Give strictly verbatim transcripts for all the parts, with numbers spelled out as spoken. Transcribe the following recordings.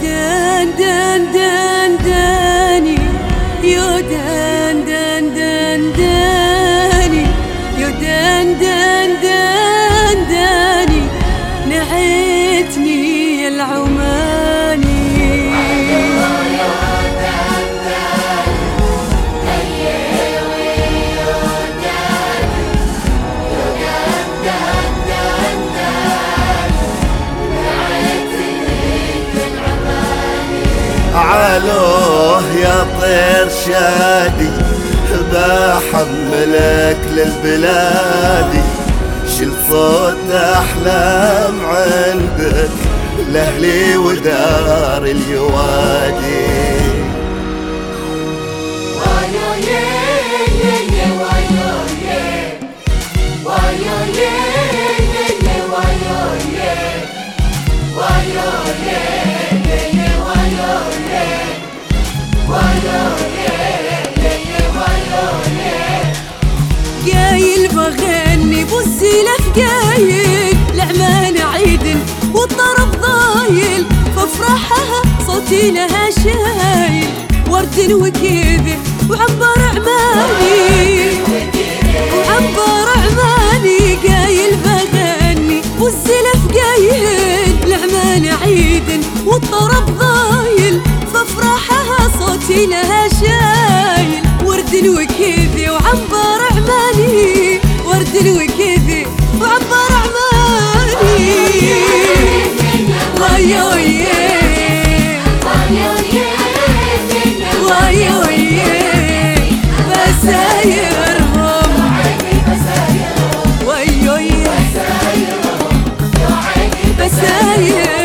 دان دان دان داني يا دان دان دان داني يا دان دان دان داني نعيتني العماني علوه يا طير شادي بحملك للبلادي، شل صوت أحلام عندك لأهلي ودار اليوادي. وايو يي يي يي وايو يي وايو يي يي يي وايو يي وايو يي قايل بغني بالزلف قايل لعمان عيد والطرب ضايل فافرحها صوتي لها شايل ورد وكذب وعبر عماني وعبر عماني قايل بغني والزلف قايل لعمان عيد والطرب ضايل فافرحها صوتي لها شايل ورد وكذي وعبر عماني ورد وكذي وعبر عماني وايو يي وايو يي بسايرهم وايو يي بسايرهم.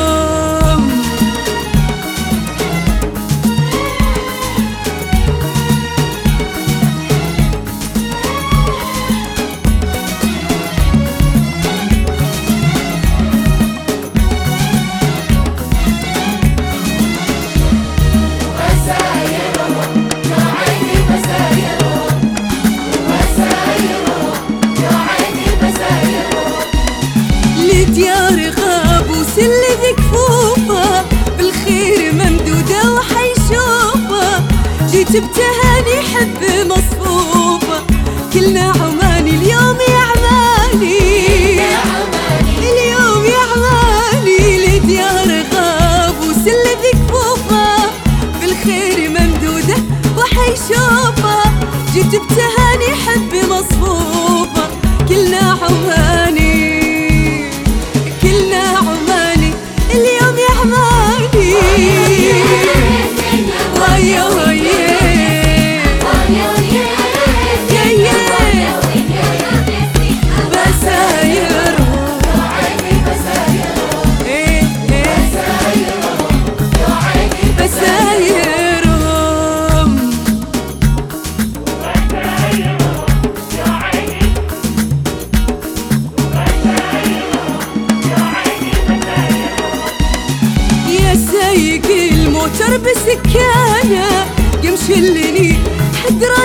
ديار غاب وسلة كفوفة بالخير ممدودة وحيشوفة جيت بتهاني حب مصفوفة كلنا عماني اليوم يا عماني اليوم يا عماني لديار غاب وسلة كفوفة بالخير ممدودة وحيشوفة جيت بتهاني حب مصفوفة كلنا عماني وايو يي بسايرهم ايه ايه بسايرهم يا سايق الموتر بسكانه يمشلني حد